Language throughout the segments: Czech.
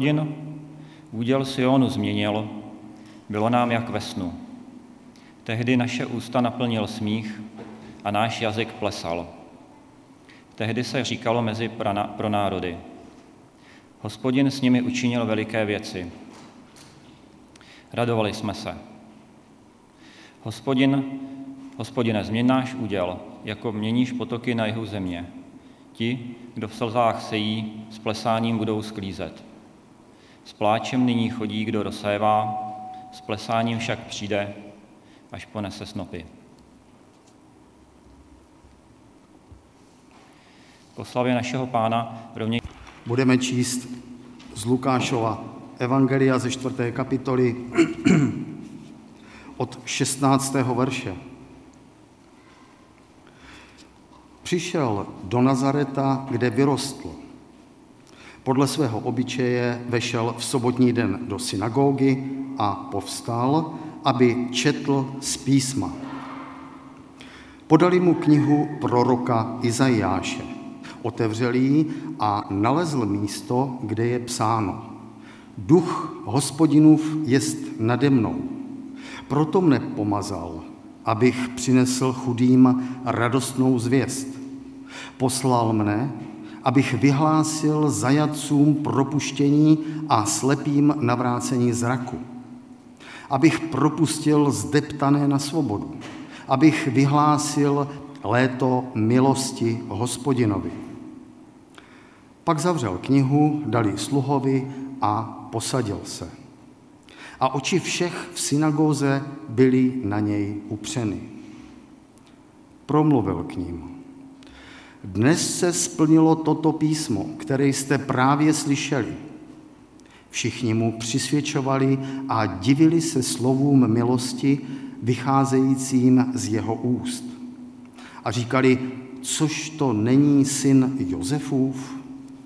úděl Sionu změnil, bylo nám jak ve snu. Tehdy naše ústa naplnil smích a náš jazyk plesal. Tehdy se říkalo mezi pronárody: Hospodin s nimi učinil veliké věci. Radovali jsme se. Hospodine, změň náš úděl, jako měníš potoky na jihu země. Ti, kdo v slzách sejí, s plesáním budou sklízet. S pláčem nyní chodí, kdo rozsévá, s plesáním však přijde, až ponese snopy. K oslavě našeho Pána rovněž budeme číst z Lukášova evangelia ze 4. kapitoly od 16. verše. Přišel do Nazareta, kde vyrostl. Podle svého obyčeje vešel v sobotní den do synagogy a povstal, aby četl z písma. Podali mu knihu proroka Izajáše. Otevřel ji a nalezl místo, kde je psáno: Duch Hospodinův jest nade mnou, proto mne pomazal, abych přinesl chudým radostnou zvěst. Poslal mne, abych vyhlásil zajatcům propuštění a slepým navrácení zraku. Abych propustil zdeptané na svobodu. Abych vyhlásil léto milosti Hospodinovi. Pak zavřel knihu, dal ji sluhovi a posadil se. A oči všech v synagóze byly na něj upřeny. Promluvil k ním: Dnes se splnilo toto písmo, které jste právě slyšeli. Všichni mu přisvědčovali a divili se slovům milosti vycházejícím z jeho úst. A říkali: Což to není syn Josefův?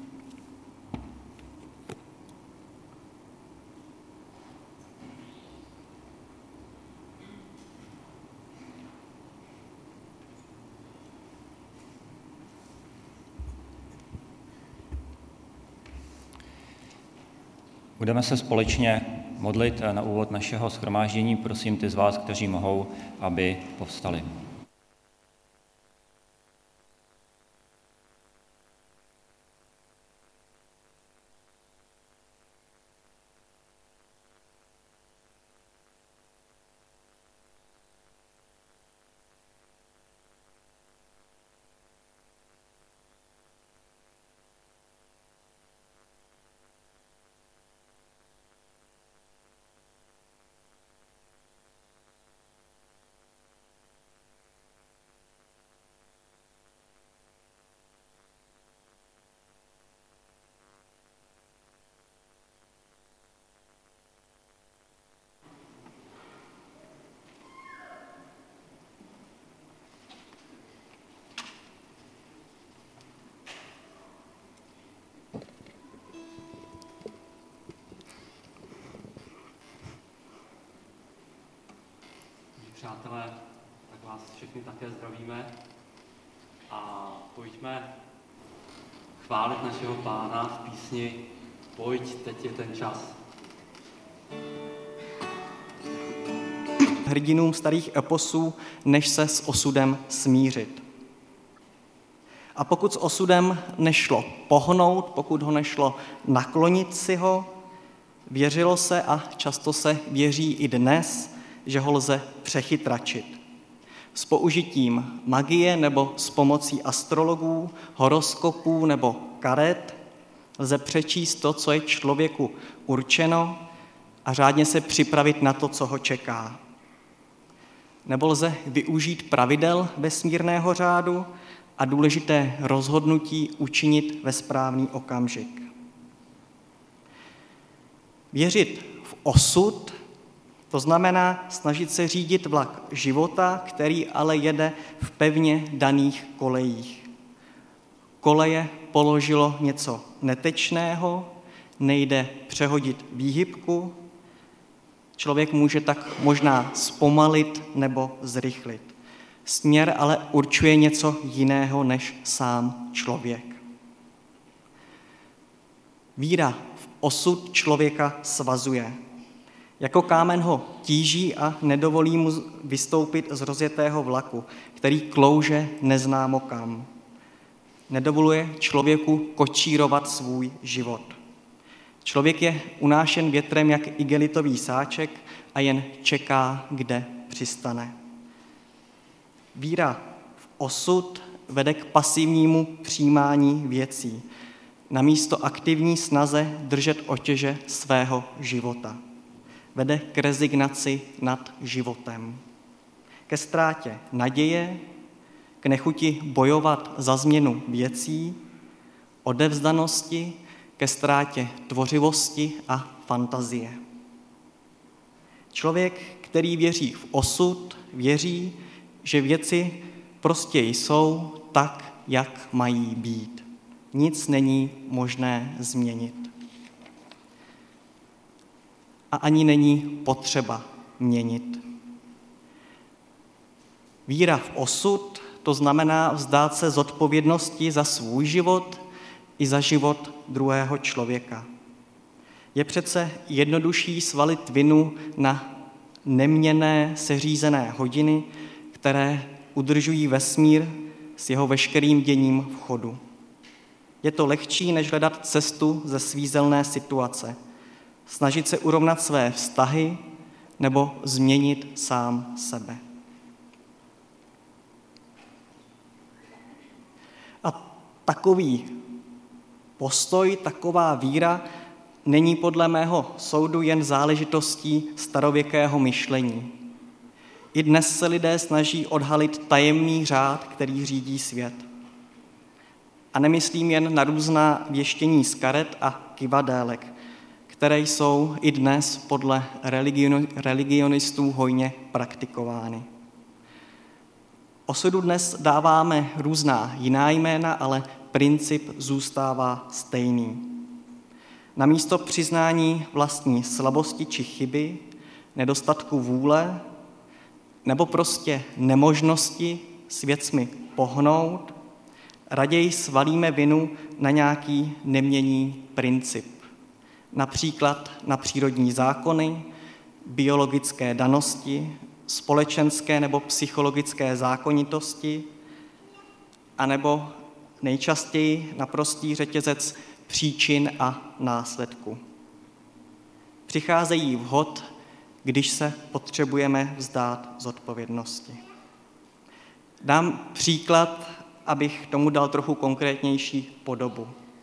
Budeme se společně modlit na úvod našeho shromáždění. Prosím ty z vás, kteří mohou, aby povstali. Přátelé, tak vás všechny také zdravíme a pojďme chválit našeho Pána v písni Pojď, teď je ten čas. Hrdinům starých eposů, než se s osudem smířit. A pokud s osudem nešlo pohnout, pokud ho nešlo naklonit si ho, věřilo se a často se věří i dnes, že ho lze přechytračit. S použitím magie nebo s pomocí astrologů, horoskopů nebo karet lze přečíst to, co je člověku určeno a řádně se připravit na to, co ho čeká. Nebo lze využít pravidel vesmírného řádu a důležité rozhodnutí učinit ve správný okamžik. Věřit v osud, to znamená snažit se řídit vlak života, který ale jede v pevně daných kolejích. Koleje položilo něco netečného, nejde přehodit výhybku, člověk může tak možná zpomalit nebo zrychlit. Směr ale určuje něco jiného než sám člověk. Víra v osud člověka svazuje. Jako kámen ho tíží a nedovolí mu vystoupit z rozjetého vlaku, který klouže neznámo kam. Nedovoluje člověku kočírovat svůj život. Člověk je unášen větrem jak igelitový sáček a jen čeká, kde přistane. Víra v osud vede k pasivnímu přijímání věcí, namísto aktivní snaze držet otěže svého života. Vede k rezignaci nad životem, ke ztrátě naděje, k nechuti bojovat za změnu věcí, odevzdanosti, ke ztrátě tvořivosti a fantazie. Člověk, který věří v osud, věří, že věci prostě jsou tak, jak mají být. Nic není možné změnit. A ani není potřeba měnit. Víra v osud, to znamená vzdát se zodpovědnosti za svůj život i za život druhého člověka. Je přece jednodušší svalit vinu na neměnné seřízené hodiny, které udržují vesmír s jeho veškerým děním v chodu. Je to lehčí, než hledat cestu ze svízelné situace, snažit se urovnat své vztahy nebo změnit sám sebe. A takový postoj, taková víra není podle mého soudu jen záležitostí starověkého myšlení. I dnes se lidé snaží odhalit tajemný řád, který řídí svět. A nemyslím jen na různá věštění z karet a kivadélek, které jsou i dnes podle religionistů hojně praktikovány. Osudu dnes dáváme různá jiná jména, ale princip zůstává stejný. Namísto přiznání vlastní slabosti či chyby, nedostatku vůle nebo prostě nemožnosti s věcmi pohnout, raději svalíme vinu na nějaký neměnný princip. Například na přírodní zákony, biologické danosti, společenské nebo psychologické zákonitosti, anebo nejčastěji na prostý řetězec příčin a následků. Přicházejí vhod, když se potřebujeme vzdát zodpovědnosti. Dám příklad, abych tomu dal trochu konkrétnější podobu.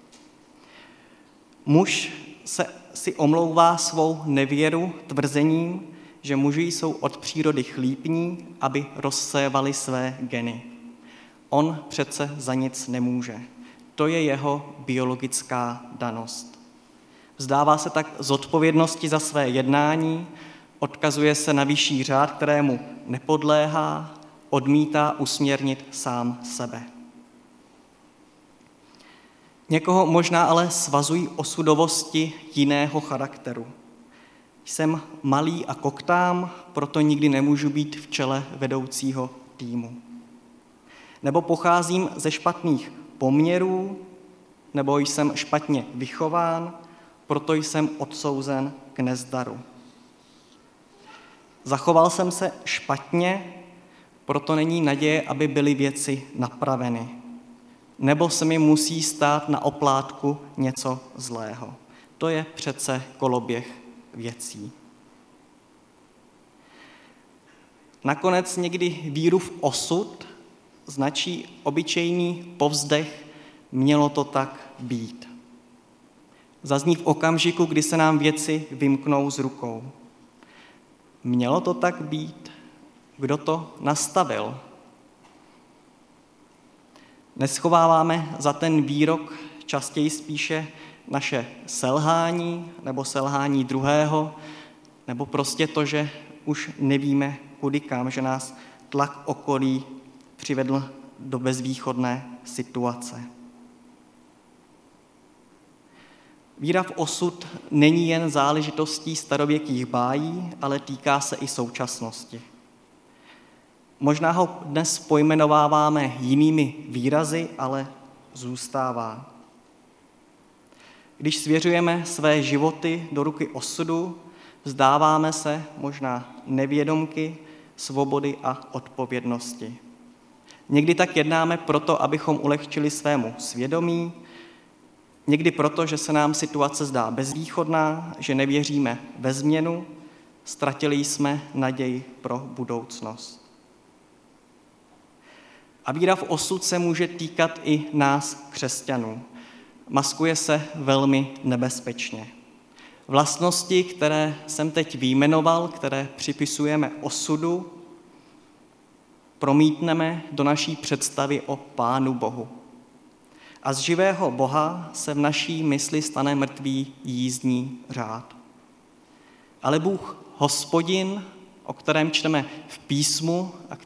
Muž si omlouvá svou nevěru tvrzením, že muži jsou od přírody chlípní, aby rozsévali své geny. On přece za nic nemůže. To je jeho biologická danost. Vzdává se tak zodpovědnosti za své jednání, odkazuje se na vyšší řád, kterému nepodléhá, odmítá usměrnit sám sebe. Někoho možná ale svazují osudovosti jiného charakteru. Jsem malý a koktám, proto nikdy nemůžu být v čele vedoucího týmu. Nebo pocházím ze špatných poměrů, nebo jsem špatně vychován, proto jsem odsouzen k nezdaru. Zachoval jsem se špatně, proto není naděje, aby byly věci napraveny. Nebo se mi musí stát na oplátku něco zlého. To je přece koloběh věcí. Nakonec někdy víru v osud značí obyčejný povzdech, mělo to tak být. Zazní v okamžiku, kdy se nám věci vymknou z rukou. Mělo to tak být? Kdo to nastavil? Neschováváme za ten výrok častěji spíše naše selhání nebo selhání druhého, nebo prostě to, že už nevíme kudy kam, že nás tlak okolí přivedl do bezvýchodné situace. Víra v osud není jen záležitostí starověkých bájí, ale týká se i současnosti. Možná ho dnes pojmenováváme jinými výrazy, ale zůstává. Když svěřujeme své životy do ruky osudu, vzdáváme se možná nevědomky svobody a odpovědnosti. Někdy tak jednáme proto, abychom ulehčili svému svědomí, někdy proto, že se nám situace zdá bezvýchodná, že nevěříme ve změnu, ztratili jsme naději pro budoucnost. A víra v osud se může týkat i nás, křesťanů. Maskuje se velmi nebezpečně. Vlastnosti, které jsem teď vyjmenoval, které připisujeme osudu, promítneme do naší představy o Pánu Bohu. A z živého Boha se v naší mysli stane mrtvý jízdní řád. Ale Bůh Hospodin, o kterém čteme v písmu a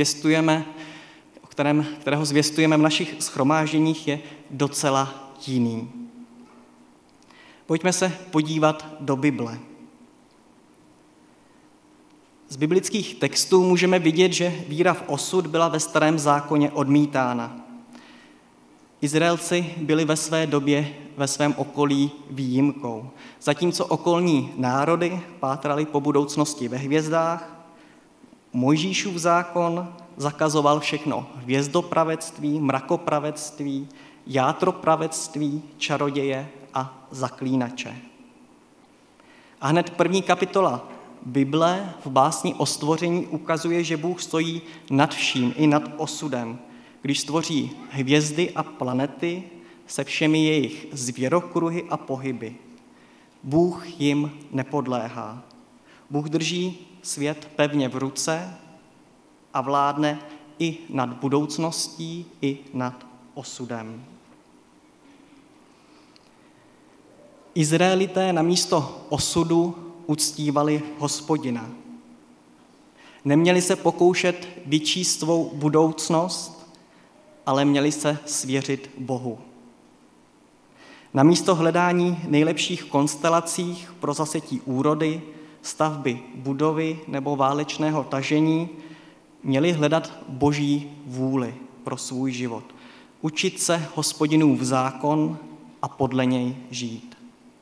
kterého zvěstujeme v našich shromážděních, je docela jiný. Pojďme se podívat do Bible. Z biblických textů můžeme vidět, že víra v osud byla ve Starém zákoně odmítána. Izraelci byli ve své době, ve svém okolí výjimkou. Zatímco okolní národy pátrali po budoucnosti ve hvězdách, Mojžíšův zákon zakazoval všechno hvězdopravectví, mrakopravectví, játropravectví, čaroděje a zaklínače. A hned první kapitola Bible v básni o stvoření ukazuje, že Bůh stojí nad vším i nad osudem, když stvoří hvězdy a planety se všemi jejich zvěrokruhy a pohyby. Bůh jim nepodléhá. Bůh drží svět pevně v ruce a vládne i nad budoucností, i nad osudem. Izraelité namísto osudu uctívali Hospodina. Neměli se pokoušet vyčíst svou budoucnost, ale měli se svěřit Bohu. Namísto hledání nejlepších konstelací pro zasetí úrody, stavby budovy nebo válečného tažení, měli hledat Boží vůli pro svůj život, učit se Hospodinův zákon a podle něj žít.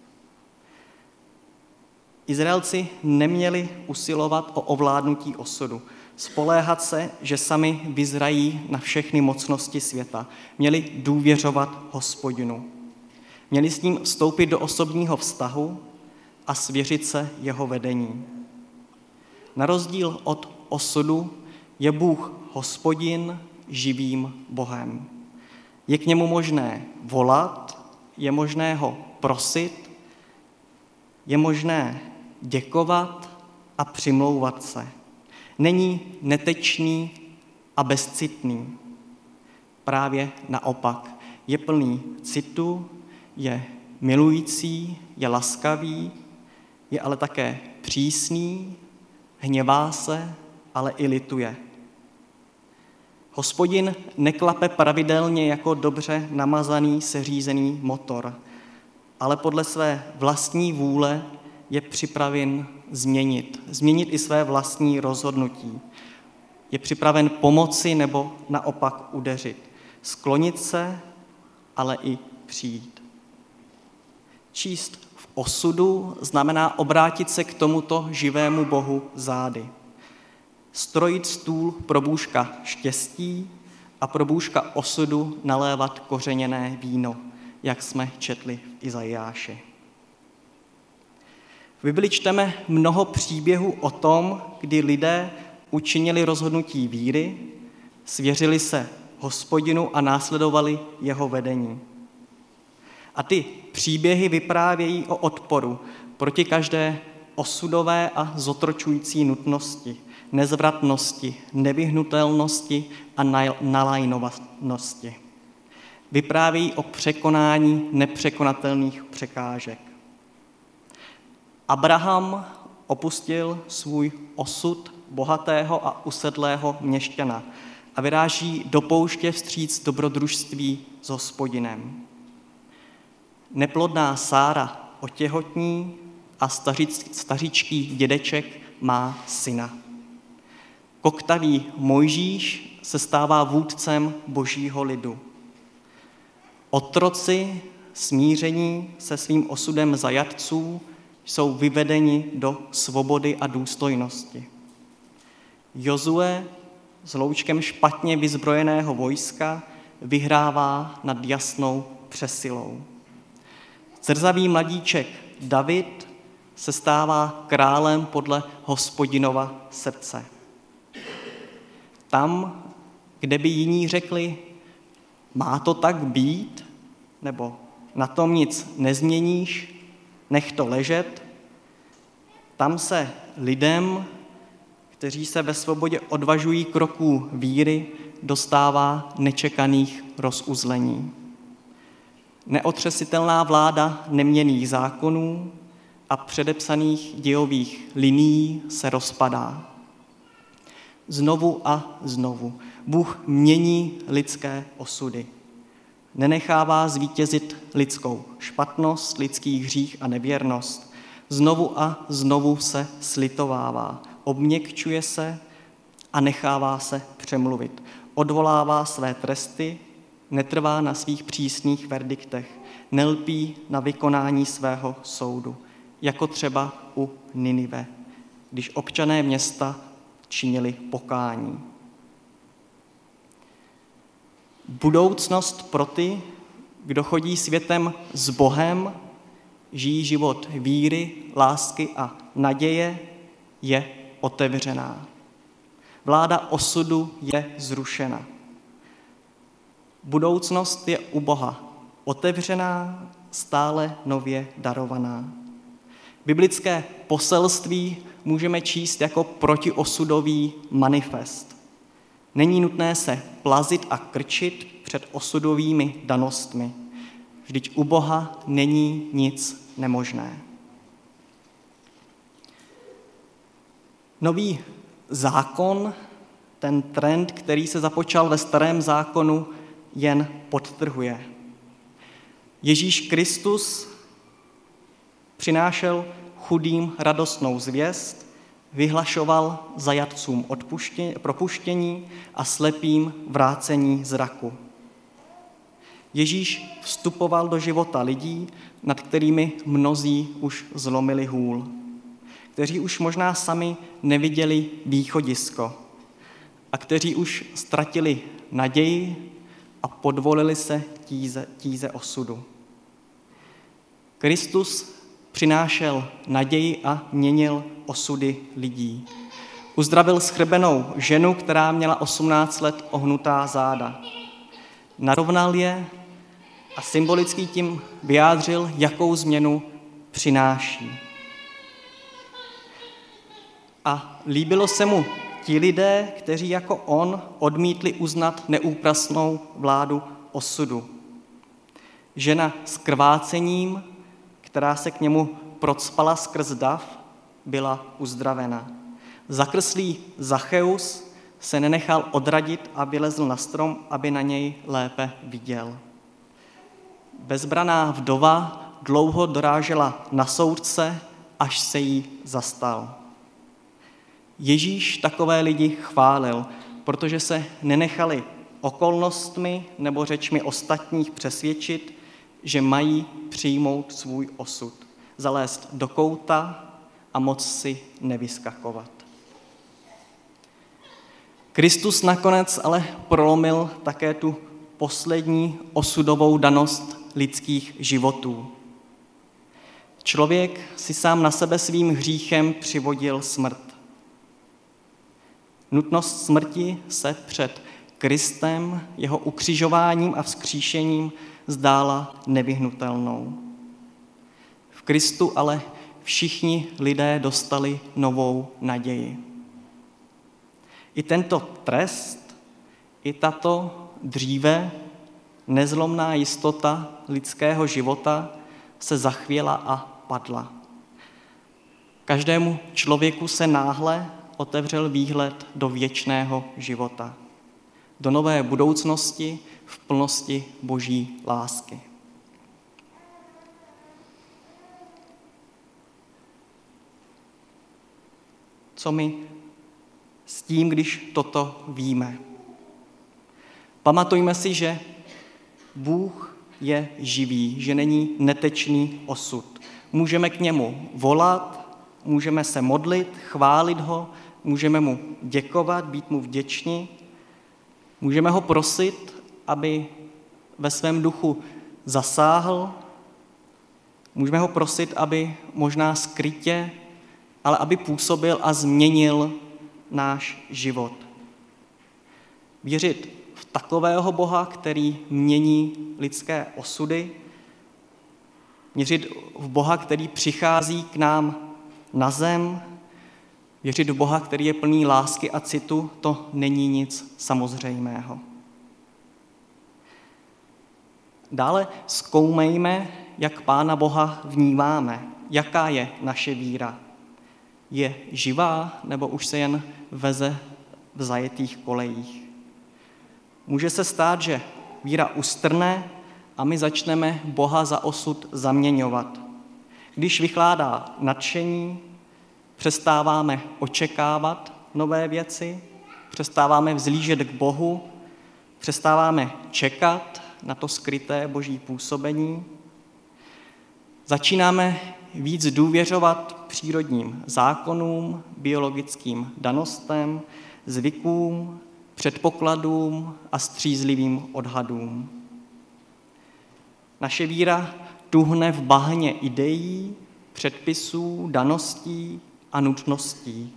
Izraelci neměli usilovat o ovládnutí osudu, spoléhat se, že sami vyzrají na všechny mocnosti světa. Měli důvěřovat Hospodinu. Měli s ním vstoupit do osobního vztahu a svěřit se jeho vedení. Na rozdíl od osudu je Bůh Hospodin živým Bohem. Je k němu možné volat, je možné ho prosit, je možné děkovat a přimlouvat se. Není netečný a bezcitný. Právě naopak. Je plný citu, je milující, je laskavý, je ale také přísný, hněvá se, ale i lituje. Hospodin neklape pravidelně jako dobře namazaný, seřízený motor, ale podle své vlastní vůle je připraven změnit i své vlastní rozhodnutí. Je připraven pomoci nebo naopak udeřit. Sklonit se, ale i přijít. Číst v osudu znamená obrátit se k tomuto živému Bohu zády. Strojit stůl pro bůžka štěstí a pro bůžka osudu nalévat kořeněné víno, jak jsme četli v Izajáši. V Bibli čteme mnoho příběhů o tom, kdy lidé učinili rozhodnutí víry, svěřili se Hospodinu a následovali jeho vedení. A ty příběhy vyprávějí o odporu proti každé osudové a zotročující nutnosti, nezvratnosti, nevyhnutelnosti a nalajnovanosti. Vyprávějí o překonání nepřekonatelných překážek. Abraham opustil svůj osud bohatého a usedlého měšťana a vyráží do pouště vstříc dobrodružství s Hospodinem. Neplodná Sára otěhotní a stařičký dědeček má syna. Koktavý Mojžíš se stává vůdcem božího lidu. Otroci smíření se svým osudem zajatců, jsou vyvedeni do svobody a důstojnosti. Jozue s loučkem špatně vyzbrojeného vojska vyhrává nad jasnou přesilou. Zrzavý mladíček David se stává králem podle Hospodinova srdce. Tam, kde by jiní řekli, má to tak být, nebo na tom nic nezměníš, nech to ležet, tam se lidem, kteří se ve svobodě odvažují kroků víry, dostává nečekaných rozuzlení. Neotřesitelná vláda neměnných zákonů a předepsaných dějových linií se rozpadá. Znovu a znovu Bůh mění lidské osudy. Nenechává zvítězit lidskou špatnost, lidský hřích a nevěrnost. Znovu a znovu se slitovává, obměkčuje se a nechává se přemluvit. Odvolává své tresty, netrvá na svých přísných verdiktech, nelpí na vykonání svého soudu, jako třeba u Ninive, když občané města činili pokání. Budoucnost pro ty, kdo chodí světem s Bohem, žijí život víry, lásky a naděje, je otevřená. Vláda osudu je zrušena. Budoucnost je u Boha otevřená, stále nově darovaná. Biblické poselství můžeme číst jako protiosudový manifest. Není nutné se plazit a krčit před osudovými danostmi. Vždyť u Boha není nic nemožné. Nový zákon, ten trend, který se započal ve Starém zákonu, jen podtrhuje. Ježíš Kristus přinášel chudým radostnou zvěst, vyhlašoval zajatcům propuštění a slepým vrácení zraku. Ježíš vstupoval do života lidí, nad kterými mnozí už zlomili hůl, kteří už možná sami neviděli východisko a kteří už ztratili naději a podvolili se tíze osudu. Kristus přinášel naději a měnil osudy lidí. Uzdravil schrbenou ženu, která měla 18 let ohnutá záda. Narovnal je a symbolicky tím vyjádřil, jakou změnu přináší. A líbilo se mu ti lidé, kteří jako on odmítli uznat neúprasnou vládu osudu. Žena s krvácením, která se k němu procpala skrz dav, byla uzdravena. Zakrslý Zacheus se nenechal odradit a vylezl na strom, aby na něj lépe viděl. Bezbraná vdova dlouho dorážela na soudce, až se jí zastal. Ježíš takové lidi chválil, protože se nenechali okolnostmi nebo řečmi ostatních přesvědčit, že mají přijmout svůj osud, zalézt do kouta a moc si nevyskakovat. Kristus nakonec ale prolomil také tu poslední osudovou danost lidských životů. Člověk si sám na sebe svým hříchem přivodil smrt. Nutnost smrti se před Kristem, jeho ukřižováním a vzkříšením zdála nevyhnutelnou. V Kristu ale všichni lidé dostali novou naději. I tento trest, i tato dříve nezlomná jistota lidského života se zachvěla a padla. Každému člověku se náhle otevřel výhled do věčného života, do nové budoucnosti v plnosti Boží lásky. Co my s tím, když toto víme? Pamatujme si, že Bůh je živý, že není netečný osud. Můžeme k němu volat, můžeme se modlit, chválit ho, můžeme mu děkovat, být mu vděční, můžeme ho prosit, aby ve svém duchu zasáhl, můžeme ho prosit, aby možná skrytě, ale aby působil a změnil náš život. Věřit v takového Boha, který mění lidské osudy, věřit v Boha, který přichází k nám na zem, věřit v Boha, který je plný lásky a citu, to není nic samozřejmého. Dále zkoumejme, jak Pána Boha vnímáme, jaká je naše víra. Je živá, nebo už se jen veze v zajetých kolejích? Může se stát, že víra ustrne a my začneme Boha za osud zaměňovat. Když vychládá nadšení, přestáváme očekávat nové věci, přestáváme vzlížet k Bohu, přestáváme čekat na to skryté Boží působení. Začínáme víc důvěřovat přírodním zákonům, biologickým danostem, zvykům, předpokladům a střízlivým odhadům. Naše víra tuhne v bahně ideí, předpisů, daností a nutností.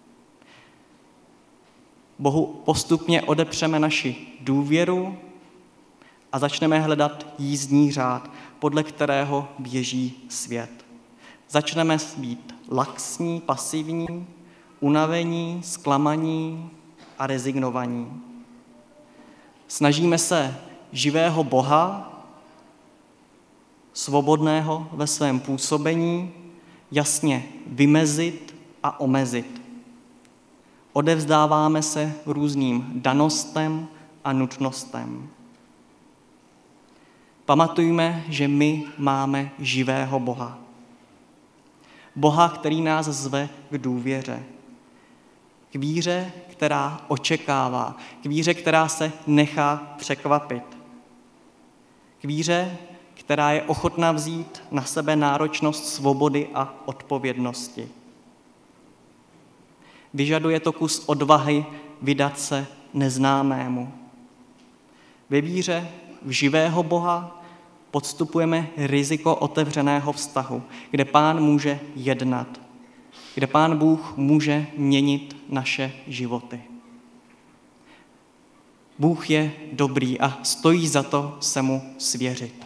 Bohu postupně odepřeme naši důvěru a začneme hledat jízdní řád, podle kterého běží svět. Začneme být laxní, pasivní, unavení, zklamaní a rezignovaní. Snažíme se živého Boha, svobodného ve svém působení, jasně vymezit a omezit. Odevzdáváme se různým danostem a nutnostem. Pamatujme, že my máme živého Boha. Boha, který nás zve k důvěře. K víře, která očekává. K víře, která se nechá překvapit. K víře, která je ochotná vzít na sebe náročnost svobody a odpovědnosti. Vyžaduje to kus odvahy vydat se neznámému. Ve víře v živého Boha podstupujeme riziko otevřeného vztahu, kde Pán může jednat, kde Pán Bůh může měnit naše životy. Bůh je dobrý a stojí za to se mu svěřit.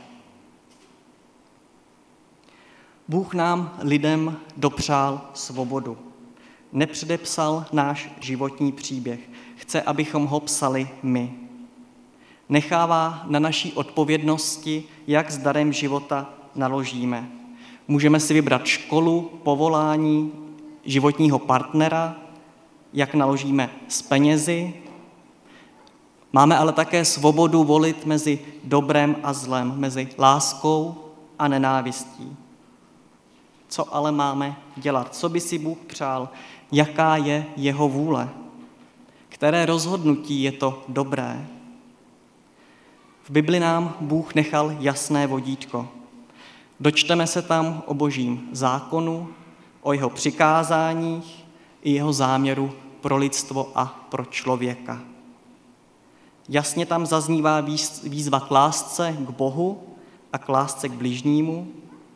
Bůh nám, lidem, dopřál svobodu. Nepředepsal náš životní příběh. Chce, abychom ho psali my. Nechává na naší odpovědnosti, jak s darem života naložíme. Můžeme si vybrat školu, povolání, životního partnera, jak naložíme s penězi. Máme ale také svobodu volit mezi dobrem a zlem, mezi láskou a nenávistí. Co ale máme dělat? Co by si Bůh přál? Jaká je jeho vůle? Které rozhodnutí je to dobré? V Bibli nám Bůh nechal jasné vodítko. Dočteme se tam o Božím zákonu, o jeho přikázáních i jeho záměru pro lidstvo a pro člověka. Jasně tam zaznívá výzva k lásce k Bohu a k lásce k bližnímu.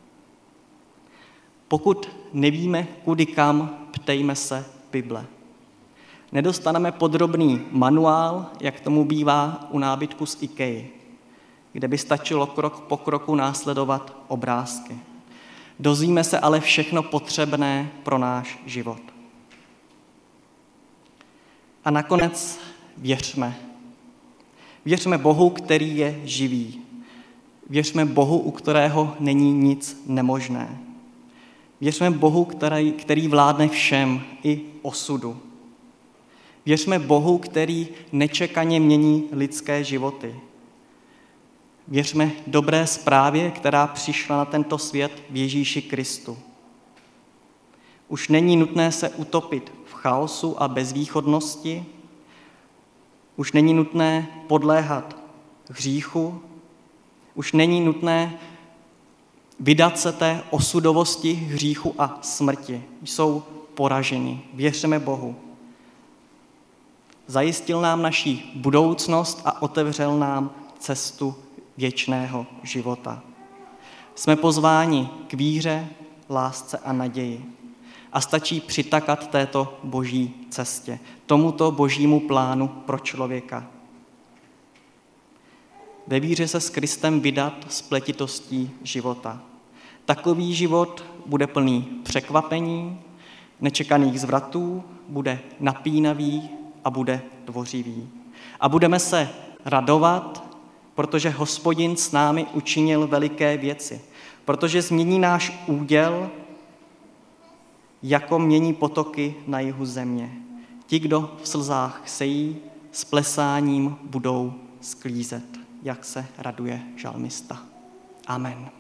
Pokud nevíme, kudy kam, ptejme se Bible. Nedostaneme podrobný manuál, jak tomu bývá u nábytku z IKEA, kde by stačilo krok po kroku následovat obrázky. Dozvíme se ale všechno potřebné pro náš život. A nakonec věřme. Věřme Bohu, který je živý. Věřme Bohu, u kterého není nic nemožné. Věřme Bohu, který vládne všem, i osudu. Věřme Bohu, který nečekaně mění lidské životy. Věřme dobré zprávě, která přišla na tento svět v Ježíši Kristu. Už není nutné se utopit v chaosu a bezvýchodnosti. Už není nutné podléhat hříchu. Už není nutné vydat se té osudovosti, hříchu a smrti. Jsou poraženi. Věřme Bohu. Zajistil nám naši budoucnost a otevřel nám cestu věčného života. Jsme pozváni k víře, lásce a naději. A stačí přitakat této boží cestě, tomuto božímu plánu pro člověka. Ve víře se s Kristem vydat spletitostí života. Takový život bude plný překvapení, nečekaných zvratů, bude napínavý a bude tvořivý. A budeme se radovat, protože Hospodin s námi učinil veliké věci, protože změní náš úděl, jako mění potoky na jihu země. Ti, kdo v slzách sejí, s plesáním budou sklízet, jak se raduje žalmista. Amen.